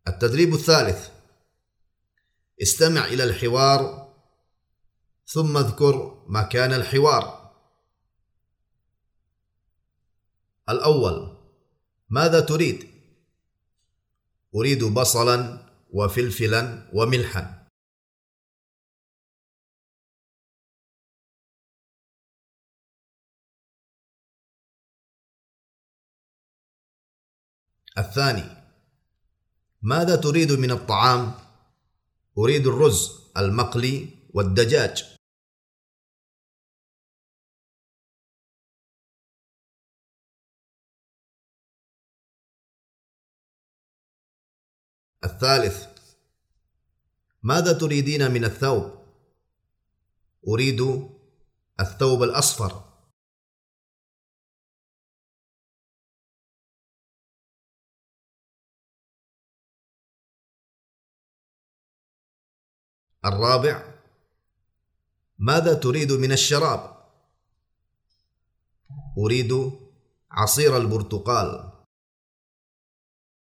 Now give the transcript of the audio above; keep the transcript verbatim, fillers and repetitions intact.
التدريب الثالث: استمع إلى الحوار ثم اذكر مكان الحوار. الأول: ماذا تريد؟ أريد بصلا وفلفلا وملحا. الثاني: ماذا تريد من الطعام؟ أريد الرز المقلي والدجاج. الثالث: ماذا تريدين من الثوب؟ أريد الثوب الأصفر. الرابع: ماذا تريد من الشراب؟ أريد عصير البرتقال.